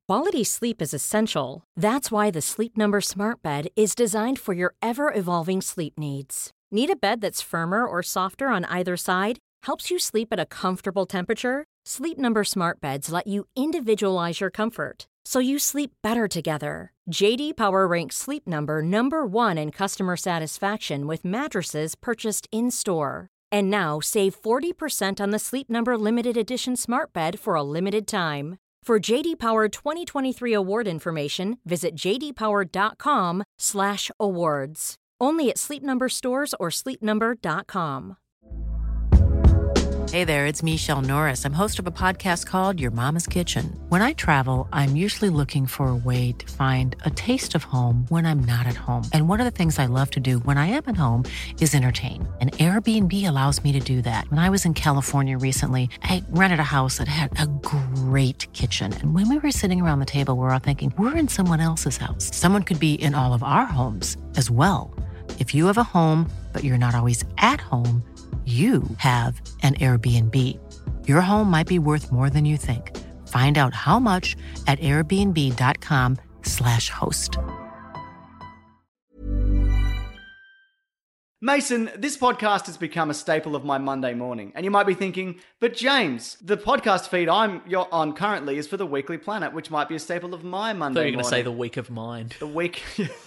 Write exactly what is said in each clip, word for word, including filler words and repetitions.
Quality sleep is essential. That's why the Sleep Number Smart Bed is designed for your ever-evolving sleep needs. Need a bed that's firmer or softer on either side? Helps you sleep at a comfortable temperature? Sleep Number Smart Beds let you individualize your comfort, so you sleep better together. J D Power ranks Sleep Number number one in customer satisfaction with mattresses purchased in-store. And now, save forty percent on the Sleep Number Limited Edition Smart Bed for a limited time. For J D Power twenty twenty-three award information, visit j d power dot com slash awards. Only at Sleep Number stores or sleep number dot com. Hey there, it's Michelle Norris. I'm host of a podcast called Your Mama's Kitchen. When I travel, I'm usually looking for a way to find a taste of home when I'm not at home. And one of the things I love to do when I am at home is entertain. And Airbnb allows me to do that. When I was in California recently, I rented a house that had a great kitchen. And when we were sitting around the table, we were all thinking, we're in someone else's house. Someone could be in all of our homes as well. If you have a home, but you're not always at home, you have an Airbnb. Your home might be worth more than you think. Find out how much at airbnb.com slash host. Mason, this podcast has become a staple of my Monday morning. And you might be thinking, but James, the podcast feed I'm you're on currently is for the Weekly Planet, which might be a staple of my Monday morning. I thought you were going to say the Week of Mind. The week...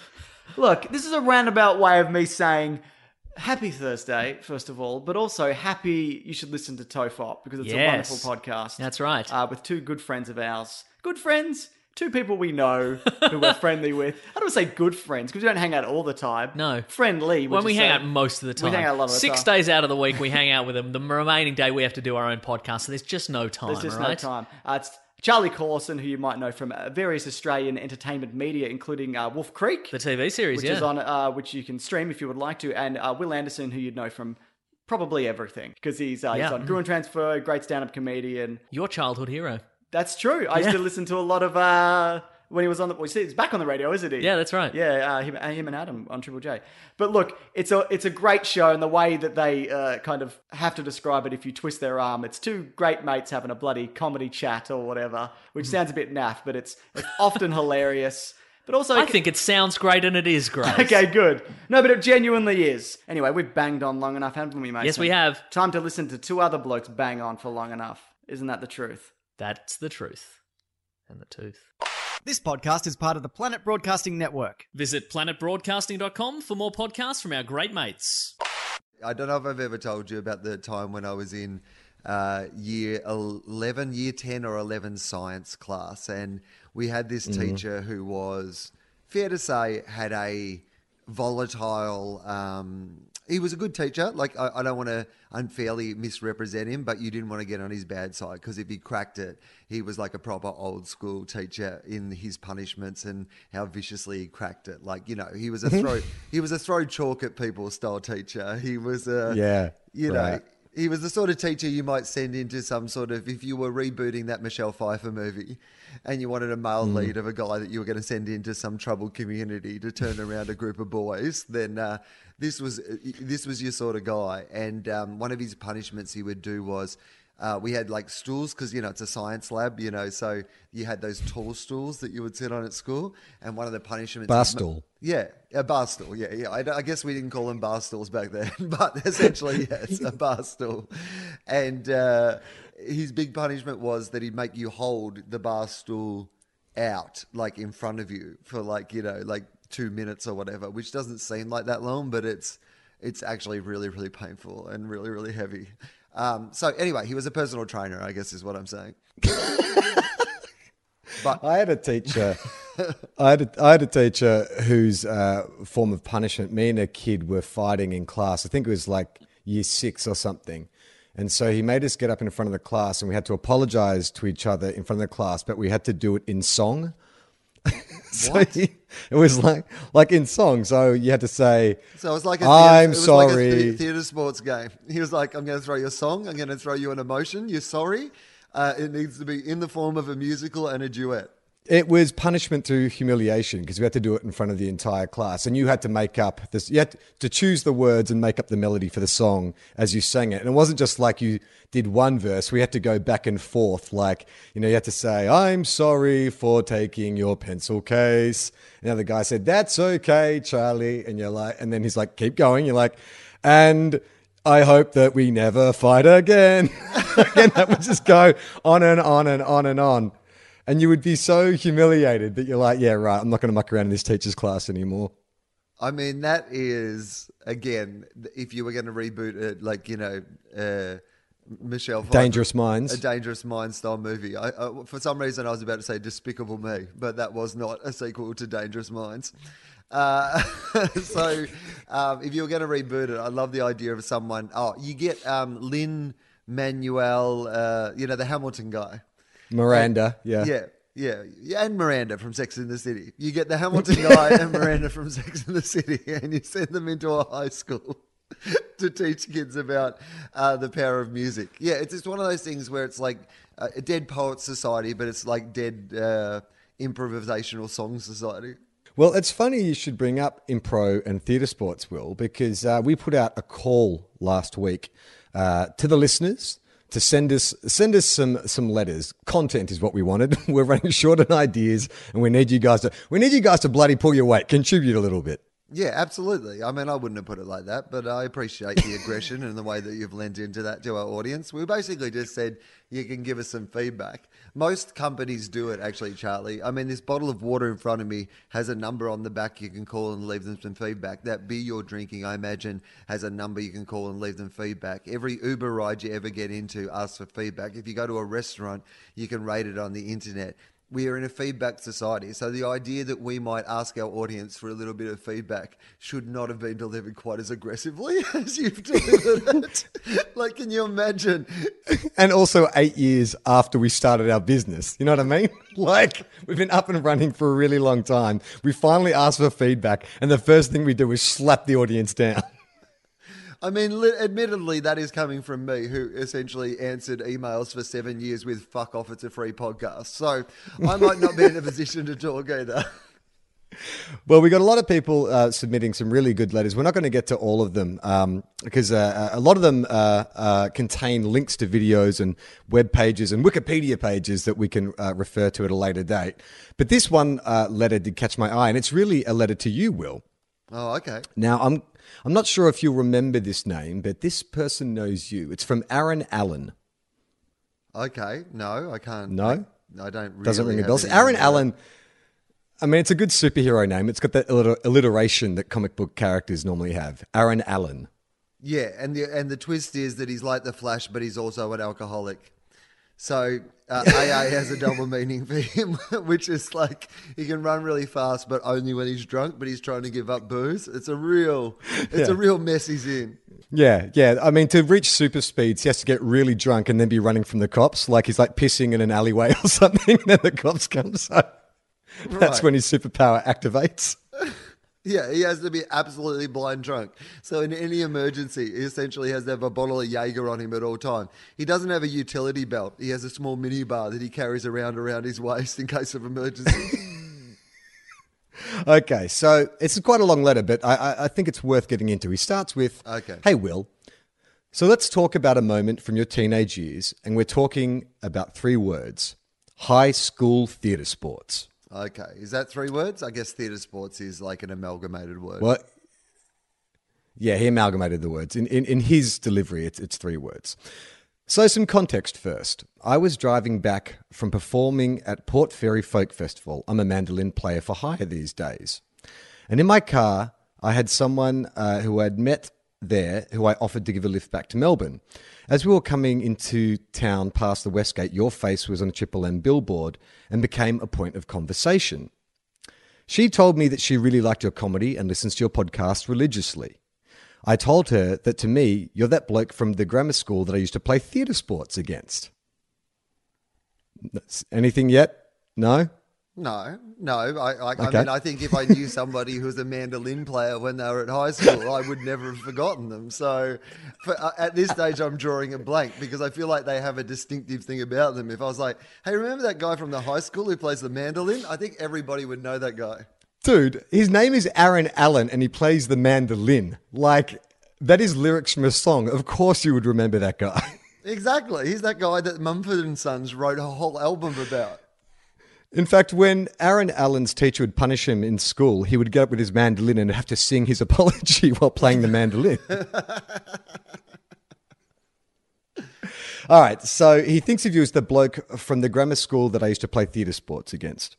Look, this is a roundabout way of me saying... Happy Thursday, first of all, but also happy you should listen to Tofop because it's Yes. a wonderful podcast. That's right. Uh, with two good friends of ours. Good friends, two people we know who we're friendly with. I don't want to say good friends because we don't hang out all the time. No. Friendly. When we hang say. out most of the time. We hang out a lot of the Six time. days out of the week we hang out with them. The remaining day we have to do our own podcast, so there's just no time, There's just right? no time. Uh, it's Charlie Clausen, who you might know from uh, various Australian entertainment media, including uh, Wolf Creek. The T V series, which yeah. is on, uh, which you can stream if you would like to, and uh, Will Anderson, who you'd know from probably everything, because he's, uh, Yeah. he's on Gruen Transfer, great stand-up comedian. Your childhood hero. That's true. I used Yeah. to listen to a lot of uh, when he was on the. Well, see, he's back on the radio, isn't he? Yeah, that's right. Yeah, uh, him, uh, him and Adam on Triple J. But look, it's a it's a great show, and the way that they uh, kind of have to describe it, if you twist their arm, it's two great mates having a bloody comedy chat or whatever, which sounds a bit naff, but it's it's often hilarious. But also, I think it sounds great and it is great. Okay, good. No, but it genuinely is. Anyway, we've banged on long enough, haven't we, Mason? Yes, we have. Time to listen to two other blokes bang on for long enough. Isn't that the truth? That's the truth. And the tooth. This podcast is part of the Planet Broadcasting Network. Visit planet broadcasting dot com for more podcasts from our great mates. I don't know if I've ever told you about the time when I was in uh, year eleven, year ten or eleven science class, and we had this Mm-hmm. teacher who was, fair to say, had a volatile... Um, he was a good teacher. Like, I, I don't want to unfairly misrepresent him, but you didn't want to get on his bad side because if he cracked it, he was like a proper old school teacher in his punishments and how viciously he cracked it. Like, you know, he was a throw, he was a throw chalk at people style teacher. He was a, Yeah, you right. know, he was the sort of teacher you might send into some sort of, if you were rebooting that Michelle Pfeiffer movie and you wanted a male Mm. lead of a guy that you were going to send into some troubled community to turn around a group of boys, then uh, this was this was your sort of guy. And um, one of his punishments he would do was, uh, we had like stools because, you know, it's a science lab, you know, so you had those tall stools that you would sit on at school. And one of the punishments... Bar is- stool. Yeah, a bar stool. Yeah, yeah. I, I guess we didn't call them bar stools back then, but essentially, yes, a bar stool. And uh, his big punishment was that he'd make you hold the bar stool out, like in front of you, for like, you know, like two minutes or whatever, which doesn't seem like that long, but it's it's actually really, really painful and really, really heavy. Um, so anyway, he was a personal trainer, I guess is what I'm saying. But I had a teacher. I had a, I had a teacher whose uh, form of punishment. Me and a kid were fighting in class. I think it was like year six or something. And so he made us get up in front of the class, and we had to apologize to each other in front of the class, but we had to do it in song. so What? he- it was like like in song. So you had to say, So it was like a I'm theatre, it was like a sorry. the- theatre sports game. He was like, I'm going to throw you a song. I'm going to throw you an emotion. You're sorry. Uh, it needs to be in the form of a musical and a duet. It was punishment through humiliation because we had to do it in front of the entire class. And you had to make up this, you had to choose the words and make up the melody for the song as you sang it. And it wasn't just like you did one verse. We had to go back and forth. Like, you know, you had to say, I'm sorry for taking your pencil case. And the other guy said, that's okay, Charlie. And you're like, and then he's like, keep going. You're like, and I hope that we never fight again. And that would just go on and on and on and on. And you would be so humiliated that you're like, yeah, right, I'm not going to muck around in this teacher's class anymore. I mean, that is, again, if you were going to reboot it, like, you know, uh, Michelle Pfeiffer, Dangerous Minds. A Dangerous Minds style movie. I, I, for some reason, I was about to say Despicable Me, but that was not a sequel to Dangerous Minds. Uh, so um, if you were going to reboot it, I love the idea of someone, oh, you get um, Lin-Manuel, uh, you know, the Hamilton guy. Miranda, yeah. Yeah, yeah. Yeah, and Miranda from Sex and the City. You get the Hamilton guy and Miranda from Sex and the City, and you send them into a high school to teach kids about uh, the power of music. Yeah, it's just one of those things where it's like uh, a Dead Poets Society, but it's like Dead uh, Improvisational Song Society. Well, it's funny you should bring up Impro and Theatre Sports, Will, because uh, we put out a call last week uh, to the listeners to send us send us some some letters. Content is what we wanted. We're running short on ideas, and we need you guys to we need you guys to bloody pull your weight, contribute a little bit. Yeah, absolutely. I mean, I wouldn't have put it like that, but I appreciate the aggression and the way that you've lent into that to our audience. We basically just said you can give us some feedback. Most companies do it, actually, Charlie. I mean, this bottle of water in front of me has a number on the back you can call and leave them some feedback. That beer you're drinking, I imagine, has a number you can call and leave them feedback. Every Uber ride you ever get into asks for feedback. If you go to a restaurant, you can rate it on the internet. We are in a feedback society, so the idea that we might ask our audience for a little bit of feedback should not have been delivered quite as aggressively as you've delivered it. Like, can you imagine? And also eight years after we started our business. You know what I mean? Like, we've been up and running for a really long time. We finally asked for feedback, and the first thing we do is slap the audience down. I mean, li- admittedly, that is coming from me, who essentially answered emails for seven years with "fuck off, it's a free podcast." So I might not be in a position to talk either. Well, we got a lot of people uh, submitting some really good letters. We're not going to get to all of them um, because uh, a lot of them uh, uh, contain links to videos and web pages and Wikipedia pages that we can uh, refer to at a later date. But this one uh, letter did catch my eye, and it's really a letter to you, Will. Oh, okay. Now, I'm I'm not sure if you'll remember this name, but this person knows you. It's from Aaron Allen. Okay. No, I can't. No? I, I don't really Doesn't ring a have bell. any Aaron idea. Allen, I mean, it's a good superhero name. It's got that alliter- alliteration that comic book characters normally have. Aaron Allen. Yeah, and the and the twist is that he's like the Flash, but he's also an alcoholic. So uh, A A has a double meaning for him, which is like he can run really fast, but only when he's drunk. But he's trying to give up booze. It's a real, it's Yeah. a real mess he's in. Yeah, yeah. I mean, to reach super speeds, he has to get really drunk and then be running from the cops, like he's like pissing in an alleyway or something. Then the cops come. So that's Right. when his superpower activates. Yeah, he has to be absolutely blind drunk. So in any emergency, he essentially has to have a bottle of Jaeger on him at all time. He doesn't have a utility belt. He has a small mini bar that he carries around around his waist in case of emergency. Okay, so it's quite a long letter, but I, I, I think it's worth getting into. He starts with, Okay. Hey, Will, so let's talk about a moment from your teenage years, and we're talking about three words. High school theatre sports. Okay, is that three words? I guess theatre sports is like an amalgamated word. Well, yeah, he amalgamated the words. In, in, in his delivery, it's, it's three words. So some context first. I was driving back from performing at Port Fairy Folk Festival. I'm a mandolin player for hire these days. And in my car, I had someone uh, who I'd met there who I offered to give a lift back to Melbourne. As we were coming into town past the West Gate, your face was on a Triple M billboard and became a point of conversation. She told me that she really liked your comedy and listens to your podcast religiously. I told her that to me, you're that bloke from the grammar school that I used to play theatre sports against. Anything yet? No? No, no. I, I, Okay. I mean, I think if I knew somebody who was a mandolin player when they were at high school, I would never have forgotten them. So for, uh, at this stage, I'm drawing a blank because I feel like they have a distinctive thing about them. If I was like, hey, remember that guy from the high school who plays the mandolin? I think everybody would know that guy. Dude, his name is Aaron Allen and he plays the mandolin. Like, that is lyrics from a song. Of course you would remember that guy. Exactly. He's that guy that Mumford and Sons wrote a whole album about. In fact, when Aaron Allen's teacher would punish him in school, he would get up with his mandolin and have to sing his apology while playing the mandolin. All right, so he thinks of you as the bloke from the grammar school that I used to play theatre sports against.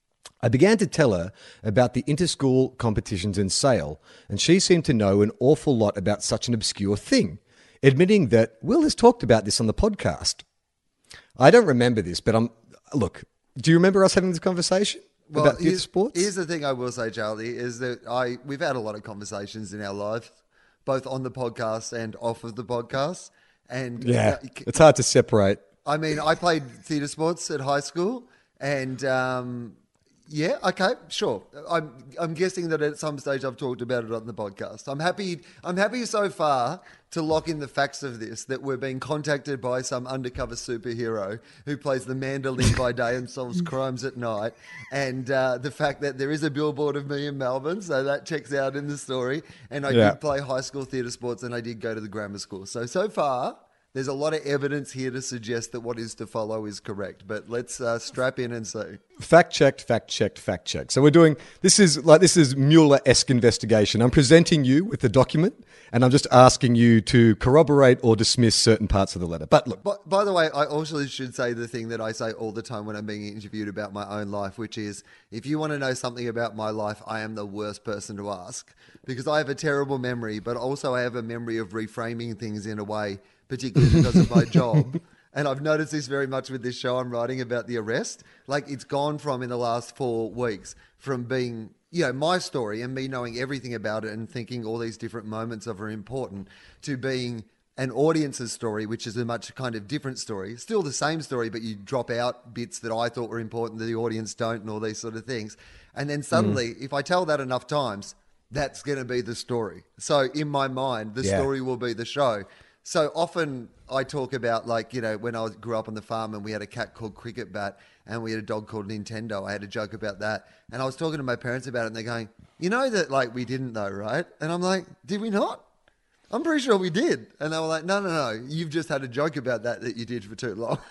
I began to tell her about the inter-school competitions in Sale, and she seemed to know an awful lot about such an obscure thing, admitting that Will has talked about this on the podcast. I don't remember this, but I'm... Look... Do you remember us having this conversation Well, about theatre here's, sports? here's the thing I will say, Charlie, is that I we've had a lot of conversations in our life, both on the podcast and off of the podcast. And Yeah, uh, it's hard to separate. I mean, I played theatre sports at high school, and um, yeah, okay, sure. I'm I'm guessing that at some stage I've talked about it on the podcast. I'm happy. I'm happy so far to lock in the facts of this, that we're being contacted by some undercover superhero who plays the mandolin by day and solves crimes at night, and uh, the fact that there is a billboard of me in Melbourne, so that checks out in the story. And I Yeah. did play high school theatre sports, and I did go to the grammar school. So so far. There's a lot of evidence here to suggest that what is to follow is correct, but let's uh, strap in and see. Fact checked, fact checked, fact checked. So we're doing, this is like, this is Mueller-esque investigation. I'm presenting you with the document and I'm just asking you to corroborate or dismiss certain parts of the letter. But look, By, by the way, I also should say the thing that I say all the time when I'm being interviewed about my own life, which is, if you want to know something about my life, I am the worst person to ask, because I have a terrible memory, but also I have a memory of reframing things in a way, particularly because of my job. And I've noticed this very much with this show I'm writing about the arrest. Like, it's gone from, in the last four weeks, from being, you know, my story and me knowing everything about it and thinking all these different moments of it are important, to being an audience's story, which is a much kind of different story. Still the same story, but you drop out bits that I thought were important that the audience don't, and all these sort of things. And then suddenly, mm. if I tell that enough times, that's going to be the story. So in my mind, the Yeah. story will be the show. So often I talk about, like, you know, when I grew up on the farm and we had a cat called Cricket Bat and we had a dog called Nintendo, I had a joke about that. And I was talking to my parents about it and they're going, you know that, like, we didn't though, right? And I'm like, did we not? I'm pretty sure we did. And they were like, no, no, no, you've just had a joke about that that you did for too long.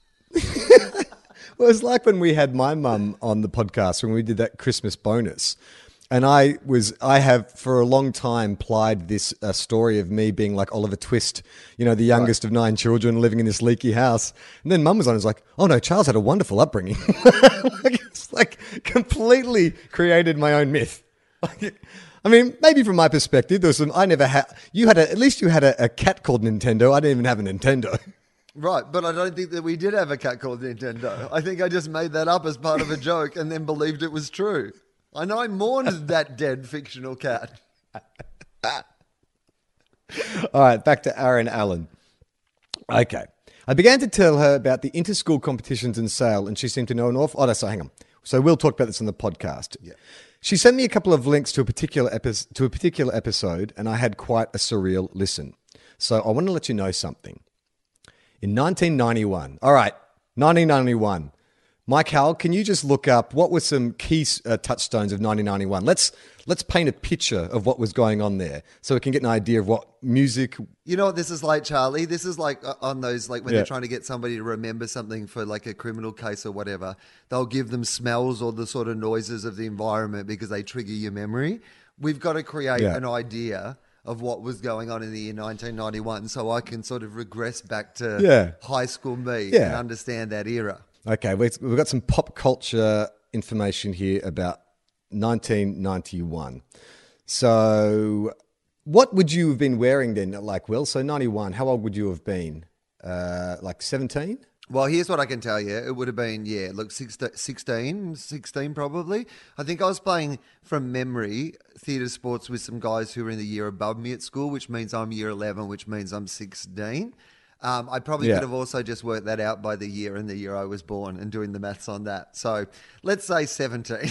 well, it's like when we had my mum on the podcast when we did that Christmas bonus. And I was, I have for a long time plied this uh, story of me being like Oliver Twist, you know, the youngest right. of nine children living in this leaky house. And then mum was on, and was like, oh no, Charles had a wonderful upbringing. like, it's like completely created my own myth. Like, I mean, maybe from my perspective, there was some, I never had, you had a, at least you had a, a cat called Nintendo. I didn't even have a Nintendo. Right, but I don't think that we did have a cat called Nintendo. I think I just made that up as part of a joke and then believed it was true. I know I mourned that dead fictional cat. All right, back to Aaron Allen. Okay. I began to tell her about the inter-school competitions in Sale, and she seemed to know an awful... Oh, no, so hang on. So we'll talk about this on the podcast. Yeah. She sent me a couple of links to a particular epi- to a particular episode, and I had quite a surreal listen. So I want to let you know something. In nineteen ninety-one... All right, nineteen ninety-one... Mike Howell, can you just look up what were some key uh, touchstones of nineteen ninety-one? Let's let's paint a picture of what was going on there so we can get an idea of what music... You know what this is like, Charlie? This is like on those, like when Yeah. they're trying to get somebody to remember something for like a criminal case or whatever, they'll give them smells or the sort of noises of the environment because they trigger your memory. We've got to create Yeah. an idea of what was going on in the year nineteen ninety-one so I can sort of regress back to Yeah. high school me Yeah. and understand that era. Okay, we've we've got some pop culture information here about nineteen ninety-one. So what would you have been wearing then, like, Will? So ninety-one, how old would you have been? Uh, like seventeen? Well, here's what I can tell you. It would have been, yeah, look, sixteen, sixteen probably. I think I was playing, from memory, theatre sports with some guys who were in the year above me at school, which means I'm year eleven, which means I'm sixteen. Um, I probably Yeah. could have also just worked that out by the year and the year I was born and doing the maths on that. So let's say seventeen.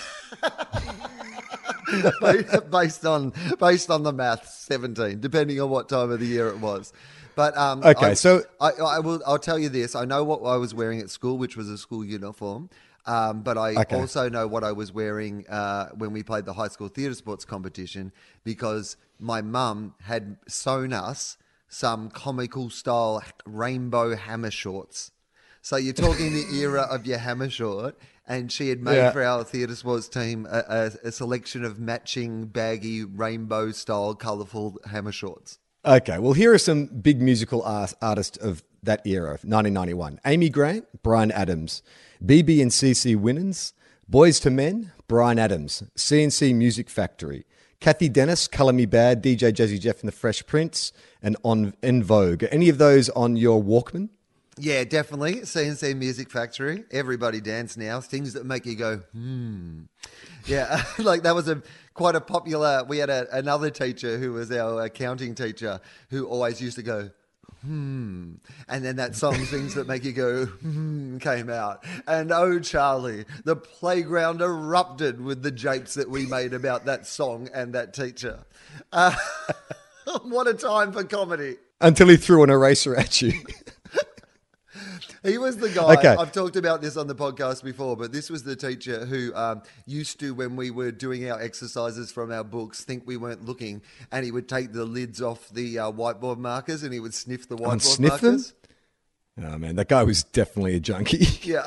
based on based on the maths, seventeen, depending on what time of the year it was. But um, Okay, I, so- I, I will. I'll tell you this. I know what I was wearing at school, which was a school uniform. Um, but I Okay. also know what I was wearing uh, when we played the high school theatre sports competition, because my mum had sewn us some comical style rainbow hammer shorts. So you're talking the era of your hammer short, and she had made Yeah. for our theatre sports team a, a, a selection of matching baggy rainbow style colourful hammer shorts. Okay, well, here are some big musical art- artists of that era, nineteen ninety-one. Amy Grant, Bryan Adams. B B and C C Winans. Boys to Men, Bryan Adams. C N C Music Factory. Kathy Dennis, Colour Me Bad, D J Jazzy Jeff and the Fresh Prince, and on En Vogue. Are any of those on your Walkman? Yeah, definitely. C N C Music Factory. Everybody dance now. Things that make you go, hmm. Yeah, like that was a quite a popular. We had a, another teacher who was our accounting teacher who always used to go, hmm. And then that song, Things That Make You Go, hmm, came out. And oh, Charlie, the playground erupted with the japes that we made about that song and that teacher. Uh, what a time for comedy. Until he threw an eraser at you. He was the guy, Okay. I've talked about this on the podcast before, but this was the teacher who um, used to, when we were doing our exercises from our books, think we weren't looking, and he would take the lids off the uh, whiteboard markers and he would sniff the whiteboard And sniff them? markers. Oh, man, that guy was definitely a junkie. Yeah.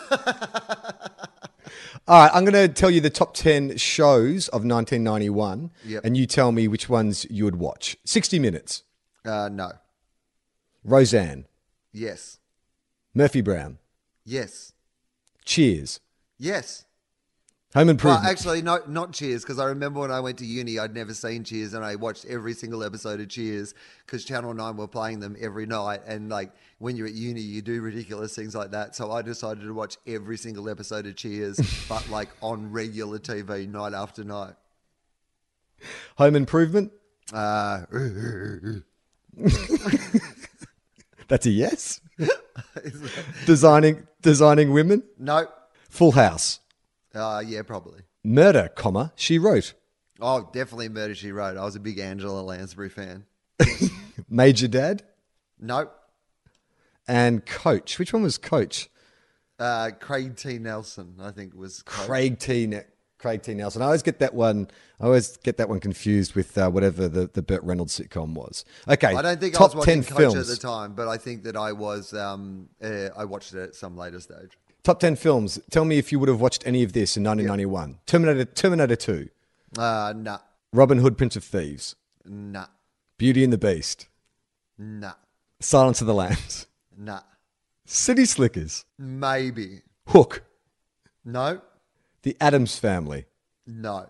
All right, I'm going to tell you the top ten shows of nineteen ninety-one, Yep. and you tell me which ones you would watch. sixty minutes. Uh, no. Roseanne. Yes. Murphy Brown. Yes. Cheers. Yes. Home Well, Improvement. actually, no, not Cheers, because I remember when I went to uni, I'd never seen Cheers, and I watched every single episode of Cheers because Channel nine were playing them every night. And like when you're at uni, you do ridiculous things like that. So I decided to watch every single episode of Cheers, but like on regular T V, night after night. Home Improvement. Uh, That's a yes. designing designing women. no. Full House. Uh, yeah, probably. Murder, comma, She Wrote. Oh, definitely Murder, She Wrote. I was a big Angela Lansbury fan. Major Dad. Nope. And Coach. Which one was Coach? Uh, Craig T. Nelson, I think was Coach. Craig T. Ne- Craig T. Nelson. I always get that one. I always get that one confused with uh, whatever the, the Burt Reynolds sitcom was. Okay, I don't think top I was watching ten Coach films. at the time, but I think that I was. Um, uh, I watched it at some later stage. Top ten films. Tell me if you would have watched any of this in nineteen ninety-one. Terminator, Terminator Two, Uh, nah, Robin Hood, Prince of Thieves, nah, Beauty and the Beast, nah, Silence of the Lambs, nah. City Slickers, Maybe. Hook, No, The Addams Family. no.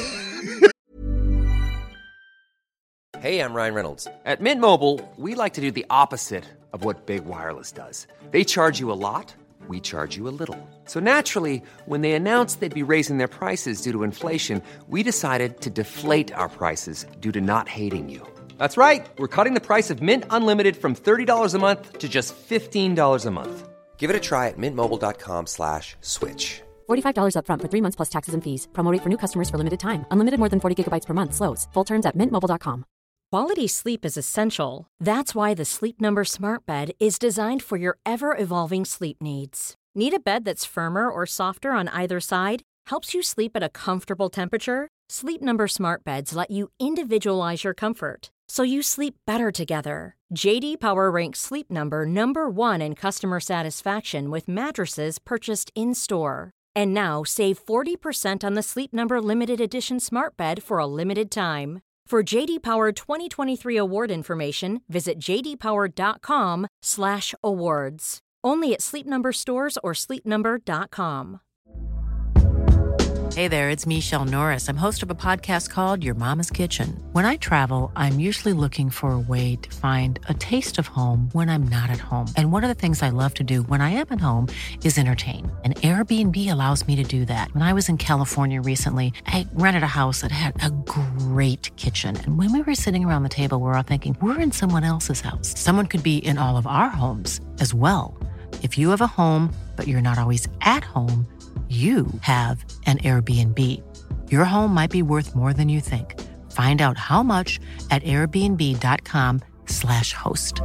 Hey, I'm Ryan Reynolds. At Mint Mobile, we like to do the opposite of what Big Wireless does. They charge you a lot, we charge you a little. So naturally, when they announced they'd be raising their prices due to inflation, we decided to deflate our prices due to not hating you. That's right. We're cutting the price of Mint Unlimited from thirty dollars a month to just fifteen dollars a month. Give it a try at mintmobile.com slash switch. forty-five dollars up front for three months plus taxes and fees. Promo rate for new customers for limited time. Unlimited more than forty gigabytes per month slows. Full terms at mint mobile dot com. Quality sleep is essential. That's why the Sleep Number Smart Bed is designed for your ever-evolving sleep needs. Need a bed that's firmer or softer on either side? Helps you sleep at a comfortable temperature? Sleep Number Smart Beds let you individualize your comfort, so you sleep better together. J D Power ranks Sleep Number number one in customer satisfaction with mattresses purchased in-store. And now save forty percent on the Sleep Number Limited Edition Smart Bed for a limited time. For J D Power twenty twenty-three award information, visit jdpower.com slash awards. Only at Sleep Number stores or sleep number dot com. Hey there, it's Michelle Norris. I'm host of a podcast called Your Mama's Kitchen. When I travel, I'm usually looking for a way to find a taste of home when I'm not at home. And one of the things I love to do when I am at home is entertain. And Airbnb allows me to do that. When I was in California recently, I rented a house that had a great kitchen. And when we were sitting around the table, we were all thinking, we're in someone else's house. Someone could be in all of our homes as well. If you have a home, but you're not always at home, you have an Airbnb. Your home might be worth more than you think. Find out how much at airbnb.com slash host.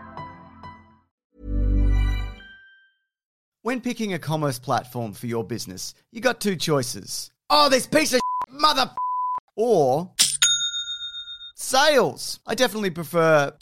When picking a commerce platform for your business, you got two choices. Oh, this piece of shit, mother... Or... sales. I definitely prefer...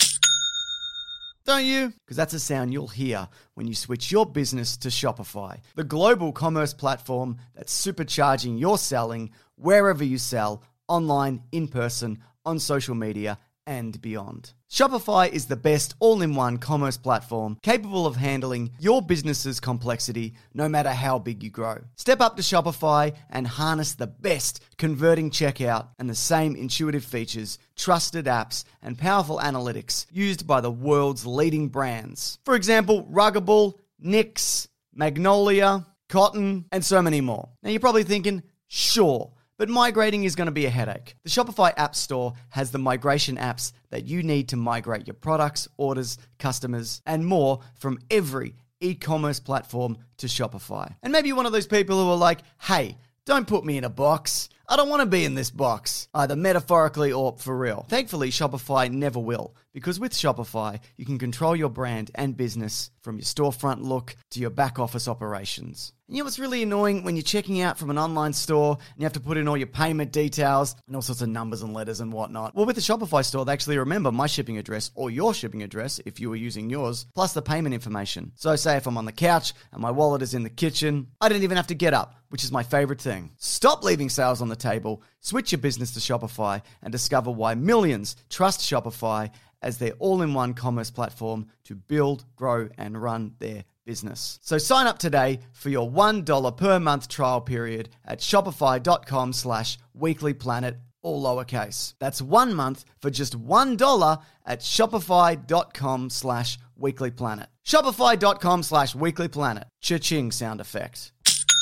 Don't you? Because that's a sound you'll hear when you switch your business to Shopify, the global commerce platform that's supercharging your selling wherever you sell, online, in person, on social media, and beyond. Shopify is the best all-in-one commerce platform capable of handling your business's complexity no matter how big you grow. Step up to Shopify and harness the best converting checkout and the same intuitive features, trusted apps, and powerful analytics used by the world's leading brands. For example, Ruggable, Nix, Magnolia, Cotton, and so many more. Now you're probably thinking, sure, but migrating is going to be a headache. The Shopify App Store has the migration apps that you need to migrate your products, orders, customers, and more from every e-commerce platform to Shopify. And maybe you're one of those people who are like, hey, don't put me in a box. I don't want to be in this box, either metaphorically or for real. Thankfully, Shopify never will, because with Shopify, you can control your brand and business from your storefront look to your back office operations. And you know what's really annoying when you're checking out from an online store and you have to put in all your payment details and all sorts of numbers and letters and whatnot? Well, with the Shopify store, they actually remember my shipping address or your shipping address if you were using yours, plus the payment information. So say if I'm on the couch and my wallet is in the kitchen, I don't even have to get up, which is my favorite thing. Stop leaving sales on the table, switch your business to Shopify, and discover why millions trust Shopify as their all-in-one commerce platform to build, grow, and run their business. So sign up today for your one dollar per month trial period at shopify.com slash weeklyplanet, all lowercase. That's one month for just one dollar at shopify.com slash weeklyplanet. Shopify.com slash weeklyplanet. Cha-ching sound effect.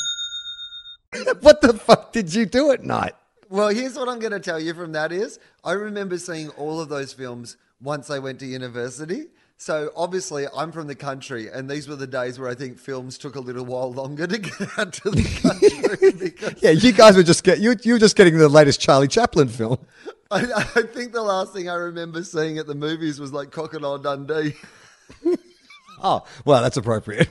What the fuck did you do at night? Well, here's what I'm going to tell you from that is, I remember seeing all of those films once I went to university. So obviously I'm from the country, and these were the days where I think films took a little while longer to get out to the country. Because Yeah, you guys were just get you you were just getting the latest Charlie Chaplin film. I, I think the last thing I remember seeing at the movies was like Crocodile Dundee. Oh, well, that's appropriate.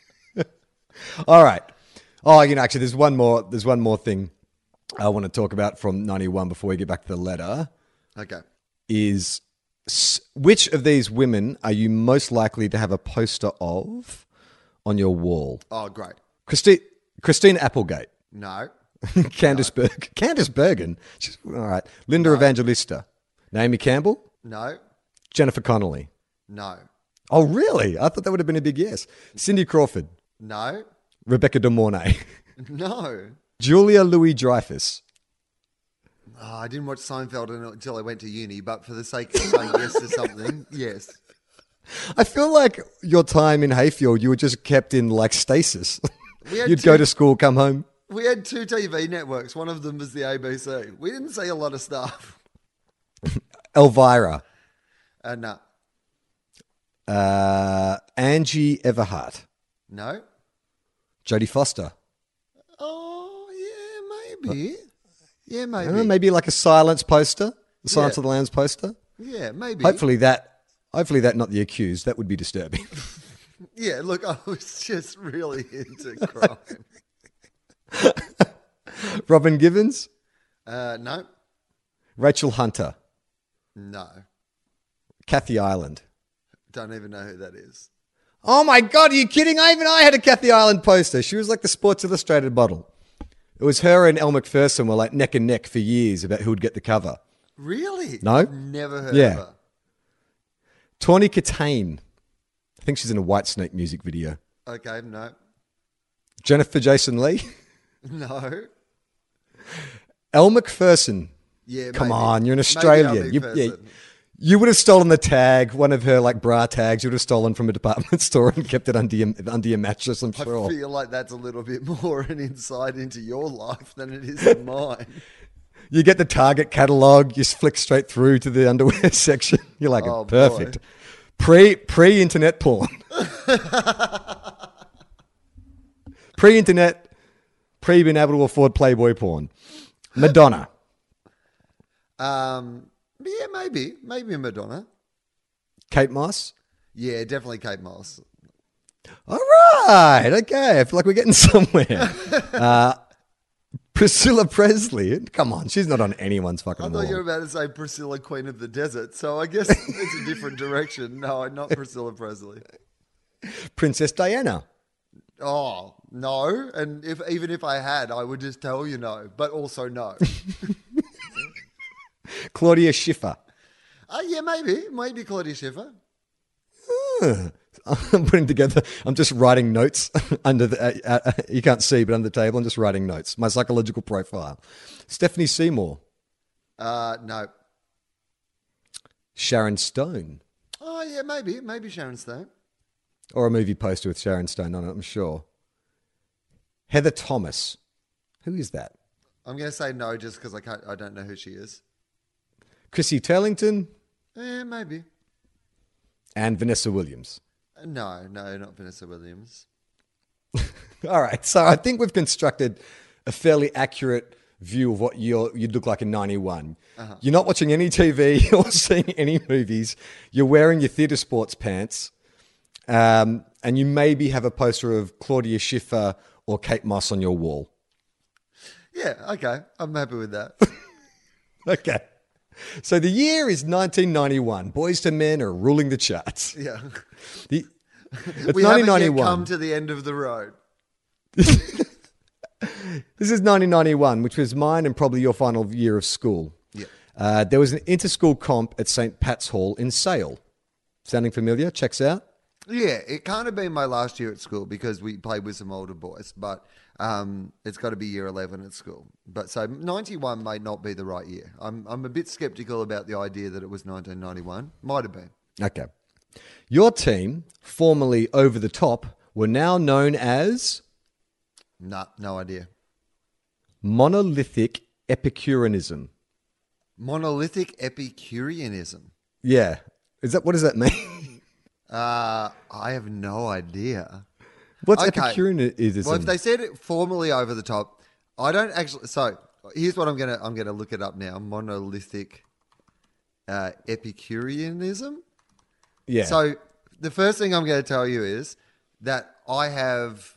All right. Oh, you know, actually, there's one more. There's one more thing I want to talk about from ninety-one before we get back to the letter. Okay. Is s- which of these women are you most likely to have a poster of on your wall? Oh, great. Christine, Christine Applegate, No. Candice Berg, Candice Bergen. She's, all right. Linda Evangelista, Naomi Campbell, No. Jennifer Connelly. No. Oh, really? I thought that would have been a big yes. Cindy Crawford, No. Rebecca De Mornay, No. Julia Louis-Dreyfus. Oh, I didn't watch Seinfeld until I went to uni, but for the sake of saying yes to something, yes. I feel like your time in Hayfield, you were just kept in like stasis. We had You'd two- go to school, come home. We had two T V networks. One of them was the A B C. We didn't see a lot of stuff. Elvira, Uh, no. uh, Angie Everhart, No. Jodie Foster. Oh, yeah, maybe. Yeah, I maybe. don't know, maybe like a Silence poster, the Silence Yeah. of the Lambs poster. Yeah, maybe. Hopefully that, hopefully that not the accused. That would be disturbing. Yeah, look, I was just really into crime. Robin Givens, Uh, no. Rachel Hunter, No. Kathy Ireland. Don't even know who that is. Oh my God, are you kidding? I even I had a Kathy Ireland poster. She was like the Sports Illustrated model. It was her and Elle Macpherson were like neck and neck for years about who would get the cover. Really? No? I've never heard Yeah. of her. Tawny Katane. I think she's in a Whitesnake music video. Okay, no. Jennifer Jason Leigh. No. Elle Macpherson. Yeah, Come maybe. on, you're an Maybe Australian. Elle You, Macpherson. yeah, you would have stolen the tag, one of her like bra tags. You would have stolen from a department store and kept it under your under your mattress. I'm I sure. feel like that's a little bit more an insight into your life than it is in mine. You get the Target catalog. You flick straight through to the underwear section. You're like, Oh, perfect. boy. Pre pre internet porn. pre internet. Pre being able to afford Playboy porn. Madonna. Um, yeah, maybe, maybe a Madonna. Kate Moss. Yeah, definitely Kate Moss. All right. Okay. I feel like we're getting somewhere. uh, Priscilla Presley. Come on. She's not on anyone's fucking I wall. thought you were about to say Priscilla, Queen of the Desert. So I guess it's a different direction. No, not Priscilla Presley. Princess Diana. Oh, no. And if even if I had, I would just tell you no, but also no. Claudia Schiffer. Uh, yeah, maybe. Maybe Claudia Schiffer. Huh. I'm putting together, I'm just writing notes under the, uh, uh, you can't see, but under the table, I'm just writing notes. My psychological profile. Stephanie Seymour. Uh, no. Sharon Stone. Oh, yeah, maybe. Maybe Sharon Stone. Or a movie poster with Sharon Stone on it, I'm sure. Heather Thomas. Who is that? I'm going to say no just because I can't. I don't know who she is. Chrissy Turlington. Eh, maybe. And Vanessa Williams. Uh, No, no, not Vanessa Williams. All right. So I think we've constructed a fairly accurate view of what you're, you'd look like in ninety-one. Uh-huh. You're not watching any T V or seeing any movies. You're wearing your theatre sports pants. Um, and you maybe have a poster of Claudia Schiffer or Kate Moss on your wall. Yeah, okay. I'm happy with that. Okay. So the year is nineteen ninety-one. Boys to Men are ruling the charts. Yeah. The, it's We haven't nineteen yet ninety-one. come to the end of the road. This is nineteen ninety-one, which was mine and probably your final year of school. Yeah. Uh, there was an inter-school comp at Saint Pat's Hall in Sale. Sounding familiar? Checks out. Yeah, it can't have been my last year at school because we played with some older boys, but um, it's got to be year eleven at school. But so ninety-one may not be the right year. I'm I'm a bit skeptical about the idea that it was nineteen ninety-one. Might have been. Okay. Your team, formerly Over the Top, were now known as Nah, no idea. Monolithic Epicureanism. Monolithic Epicureanism. Yeah. Is that what does that mean? Uh, I have no idea. What's Okay. Epicureanism? Well, if they said it formally over the top, I don't actually. So here's what I'm gonna I'm gonna look it up now. Monolithic uh, Epicureanism. yeah. So the first thing I'm going to tell you is that I have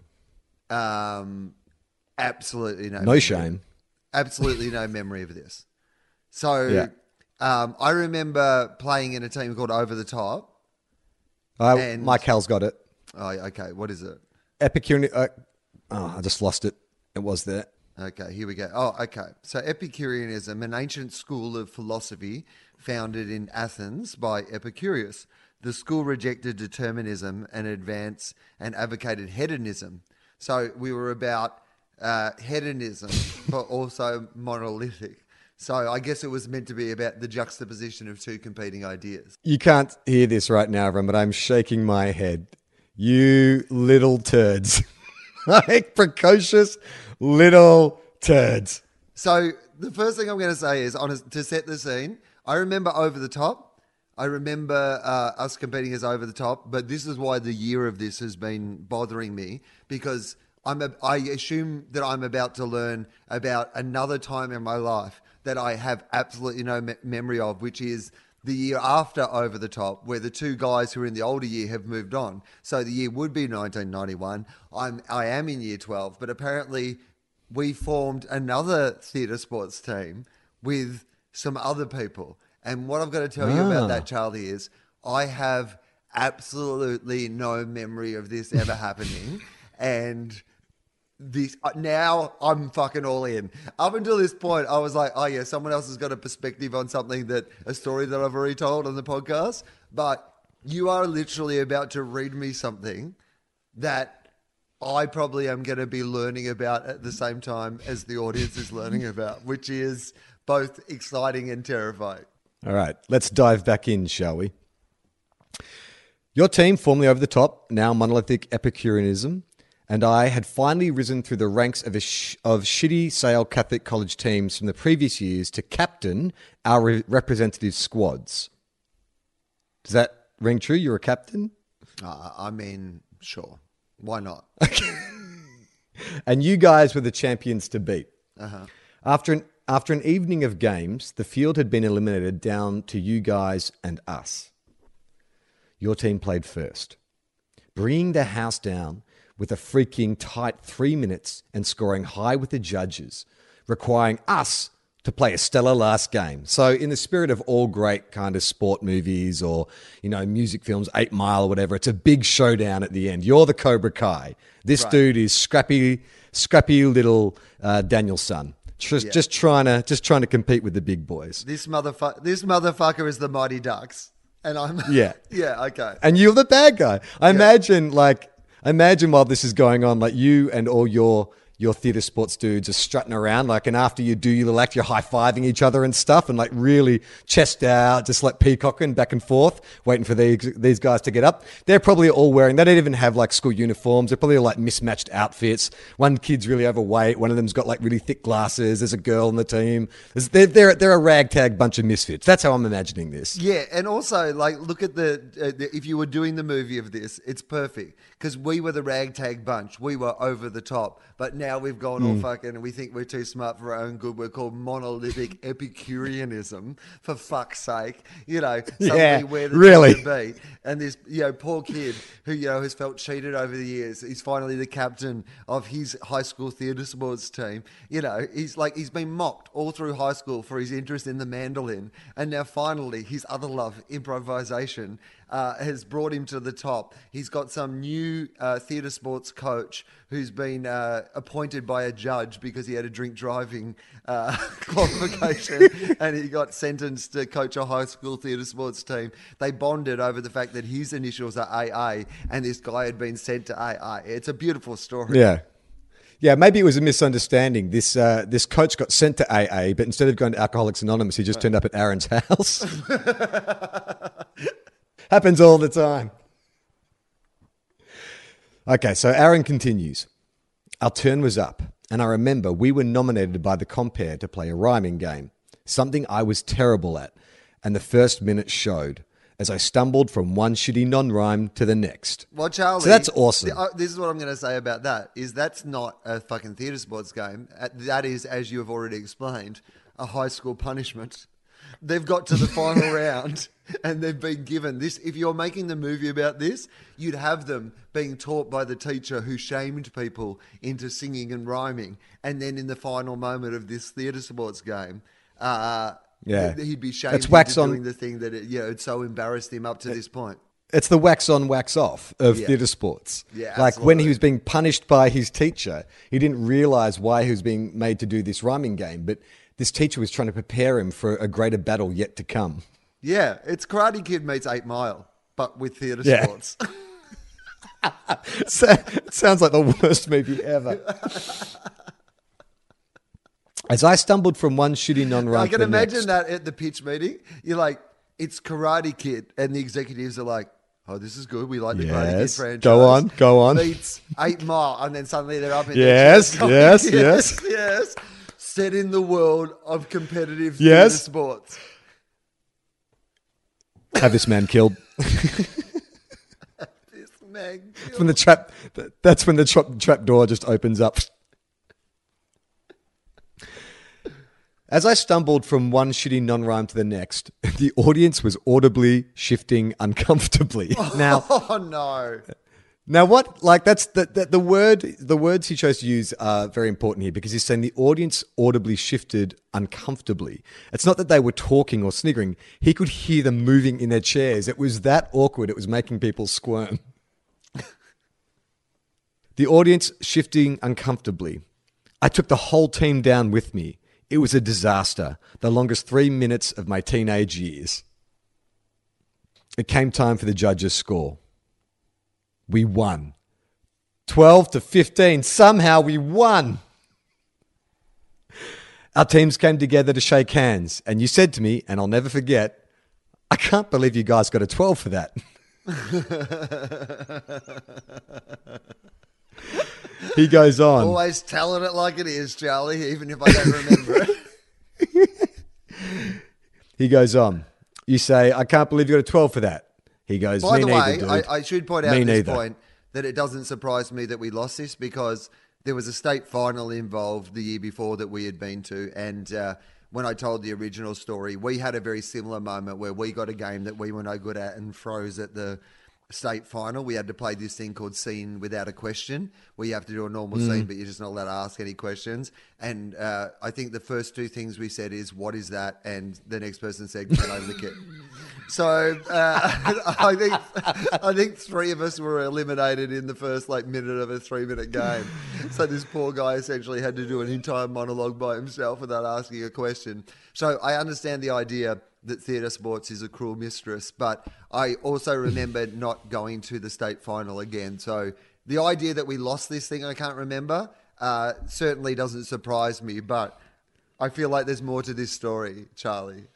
um, absolutely no no memory. shame. Absolutely no memory of this. So Yeah. um, I remember playing in a team called Over the Top. Uh, And- Mike Hal's got it. Oh, okay. What is it? Epicureanism. Uh, oh, I just lost it. It was there. Okay, here we go. Oh, okay. So Epicureanism, an ancient school of philosophy founded in Athens by Epicurus. The school rejected determinism and advanced and advocated hedonism. So we were about uh, hedonism, but also monolithic. So I guess it was meant to be about the juxtaposition of two competing ideas. You can't hear this right now, everyone, but I'm shaking my head. You little turds. Like precocious little turds. So the first thing I'm going to say is, on a, to set the scene, I remember Over the Top. I remember uh, us competing as Over the Top, but this is why the year of this has been bothering me, because I'm a, I assume that I'm about to learn about another time in my life that I have absolutely no me- memory of, which is the year after Over the Top, where the two guys who are in the older year have moved on. So the year would be nineteen ninety-one. I'm I am in year twelve, but apparently we formed another theatre sports team with some other people. And what I've got to tell you Ah. about that, Charlie, is I have absolutely no memory of this ever happening. And this now I'm fucking all in. Up until this point, I was like, oh yeah, someone else has got a perspective on something, that a story that I've already told on the podcast. But you are literally about to read me something that I probably am going to be learning about at the same time as the audience is learning about, which is both exciting and terrifying. All right, let's dive back in, shall we? Your team, formerly over the top, now monolithic Epicureanism, and I had finally risen through the ranks of, a sh- of shitty Sale Catholic College teams from the previous years to captain our re- representative squads. Does that ring true? You're a captain? Uh, I mean, sure. Why not? And you guys were the champions to beat. Uh-huh. After an, after an evening of games, the field had been eliminated down to you guys and us. Your team played first, bringing the house down with a freaking tight three minutes and scoring high with the judges, requiring us to play a stellar last game. So in the spirit of all great kind of sport movies or, you know, music films, Eight Mile or whatever, it's a big showdown at the end. You're the Cobra Kai. This Right. dude is scrappy, scrappy little uh, Daniel's son. Just, Yeah. just trying to, just trying to compete with the big boys. This motherfucker, this motherfucker is the Mighty Ducks. And I'm... Yeah. yeah, okay. And you're the bad guy. I imagine, like, imagine while this is going on, like you and all your your theatre sports dudes are strutting around, like, and after you do your little act, you're high-fiving each other and stuff, and like really chest out, just like peacocking back and forth, waiting for these these guys to get up. They're probably all wearing, they don't even have like school uniforms. They're probably all like mismatched outfits. One kid's really overweight. One of them's got like really thick glasses. There's a girl on the team. There's, they're, they're, they're a ragtag bunch of misfits. That's how I'm imagining this. Yeah, and also, like, look at the, uh, the if you were doing the movie of this, it's perfect. Because we were the ragtag bunch. We were over the top. But now we've gone all fucking, and we think we're too smart for our own good. We're called monolithic Epicureanism, for fuck's sake. You know, suddenly Yeah, we're the really. team to be. And this, you know, poor kid who, you know, has felt cheated over the years. He's finally the captain of his high school theatre sports team. You know, he's like, he's been mocked all through high school for his interest in the mandolin. And now finally, his other love, improvisation, uh, has brought him to the top. He's got some new uh, theatre sports coach who's been uh, appointed by a judge because he had a drink driving uh, qualification and he got sentenced to coach a high school theatre sports team. They bonded over the fact that his initials are A A and this guy had been sent to A A. It's a beautiful story. Yeah. Yeah, maybe it was a misunderstanding. This uh, this coach got sent to A A, but instead of going to Alcoholics Anonymous, he just turned up at Aaron's house. Happens all the time. Okay, so Aaron continues. Our turn was up, and I remember we were nominated by the compere to play a rhyming game, something I was terrible at, and the first minute showed as I stumbled from one shitty non-rhyme to the next. Well, Charlie, So that's awesome. th- uh, this is what I'm going to say about that, is that's not a fucking theatre sports game. Uh, That is, as you have already explained, a high school punishment. They've got to the final round and they've been given this. If you're making the movie about this, you'd have them being taught by the teacher who shamed people into singing and rhyming. And then in the final moment of this theatre sports game, uh, Yeah. he'd be shamed It's wax into on- doing the thing that it, you know, it so embarrassed him up to this point. It's the wax on, wax off of Yeah. theatre sports. Yeah, like when absolutely. he was being punished by his teacher, he didn't realise why he was being made to do this rhyming game, but this teacher was trying to prepare him for a greater battle yet to come. Yeah, it's Karate Kid meets Eight Mile, but with theatre Yeah. sports. So, it sounds like the worst movie ever. As I stumbled from one shitty non-rhyme I to can the imagine next, that at the pitch meeting. You're like, it's Karate Kid, and the executives are like, oh, this is good. We like the Karate Kid Yes. franchise. Go on, go on. Meets Eight Mile, and then suddenly they're up in Yes, their chairs going, yes, yes, yes. yes. Set in the world of competitive Yes. theatre sports. have this man killed. This man killed. From the trap, that's when the trap, trap door just opens up. As I stumbled from one shitty non-rhyme to the next, the audience was audibly shifting uncomfortably. Now, Oh, no. now what? Like that's the, the the word. The words he chose to use are very important here because he's saying the audience audibly shifted uncomfortably. It's not that they were talking or sniggering. He could hear them moving in their chairs. It was that awkward. It was making people squirm. The audience shifting uncomfortably. I took the whole team down with me. It was a disaster, the longest three minutes of my teenage years. It came time for the judges' score. We won. twelve to fifteen. Somehow we won. Our teams came together to shake hands, and you said to me, and I'll never forget, I can't believe you guys got a twelve for that. He goes on. Always telling it like it is, Charlie, even if I don't remember it. He goes on. You say, I can't believe you got a twelve for that. He goes, By me the neither, way, dude. I, I should point out Me at this neither. point that it doesn't surprise me that we lost this because there was a state final involved the year before that we had been to. And uh, when I told the original story, we had a very similar moment where we got a game that we were no good at and froze at the state final. We had to play this thing called Scene Without a Question, where you have to do a normal Mm. scene, but you're just not allowed to ask any questions. And uh, I think the first two things we said is, what is that? And the next person said, can I lick it? So uh, I think I think three of us were eliminated in the first like minute of a three-minute game. So this poor guy essentially had to do an entire monologue by himself without asking a question. So I understand the idea that theatre sports is a cruel mistress, but I also remember not going to the state final again. So the idea that we lost this thing, I can't remember, uh, certainly doesn't surprise me, but I feel like there's more to this story, Charlie.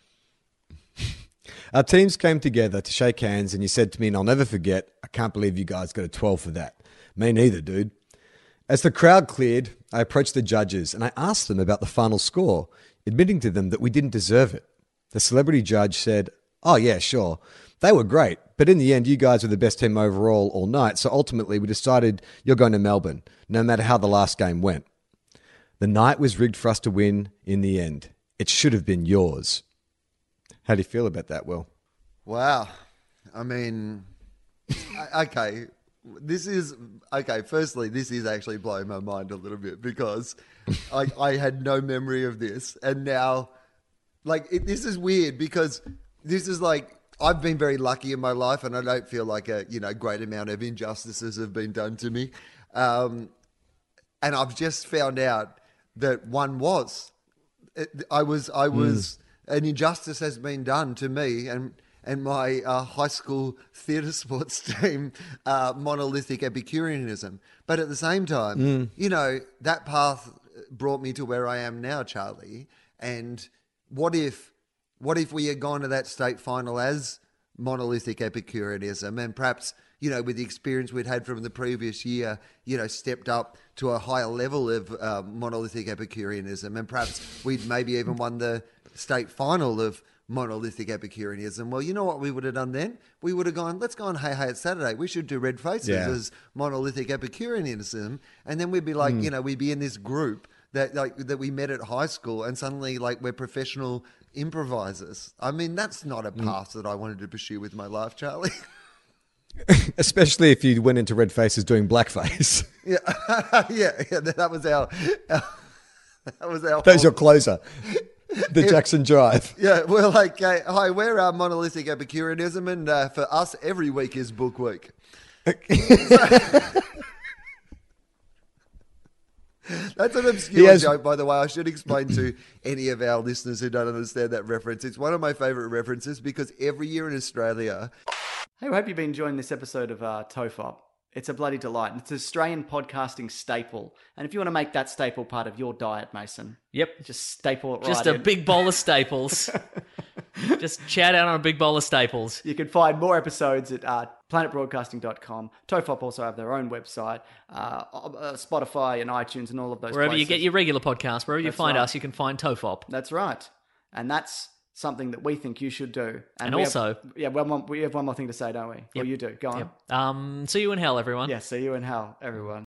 Our teams came together to shake hands, and you said to me, and I'll never forget, I can't believe you guys got a twelve for that. Me neither, dude. As the crowd cleared, I approached the judges, and I asked them about the final score, admitting to them that we didn't deserve it. The celebrity judge said, oh, yeah, sure. They were great, but in the end, you guys were the best team overall all night, so ultimately we decided you're going to Melbourne, no matter how the last game went. The night was rigged for us to win in the end. It should have been yours. How do you feel about that, Will? Wow. I mean, I- okay. This is, okay, firstly, this is actually blowing my mind a little bit because I, I had no memory of this. And now, like, it, this is weird because this is like, I've been very lucky in my life and I don't feel like a, you know, great amount of injustices have been done to me. Um, and I've just found out that one was. It, I was, I was... Mm. An injustice has been done to me and and my uh, high school theatre sports team, uh, monolithic Epicureanism. But at the same time, mm. you know, that path brought me to where I am now, Charlie. And what if, what if we had gone to that state final as monolithic Epicureanism and perhaps, you know, with the experience we'd had from the previous year, you know, stepped up to a higher level of uh, monolithic Epicureanism and perhaps we'd maybe even won the state final of monolithic Epicureanism. Well, you know what we would have done then? We would have gone, let's go on Hey Hey It's Saturday. We should do Red Faces yeah. as monolithic Epicureanism. And then we'd be like, mm. you know, we'd be in this group that like that we met at high school and suddenly like we're professional improvisers. I mean, that's not a path mm. that I wanted to pursue with my life, Charlie. Especially if you went into Red Faces doing blackface. yeah, yeah, yeah, that was our, our that was our That was your closer. The Jackson Drive. Yeah, we're like, uh, hi, we're our monolithic Epicureanism, and uh, for us, every week is book week. That's an obscure has... joke, by the way. I should explain to any of our listeners who don't understand that reference. It's one of my favourite references because every year in Australia... Hey, I hope you've been enjoying this episode of uh, Tofop. It's a bloody delight. It's an Australian podcasting staple. And if you want to make that staple part of your diet, Mason. Yep. Just staple it right Just a in. big bowl of staples. Just chat out on a big bowl of staples. You can find more episodes at uh, planet broadcasting dot com. Tofop also have their own website, uh, uh, Spotify and iTunes and all of those Wherever places. you get your regular podcast, wherever That's you find right. us, you can find Tofop. That's right. And that's something that we think you should do. And we also... Have, yeah, well, one, we have one more thing to say, don't we? Yep. Well, you do. Go on. Yep. Um, see you in hell, everyone. Yeah, see you in hell, everyone.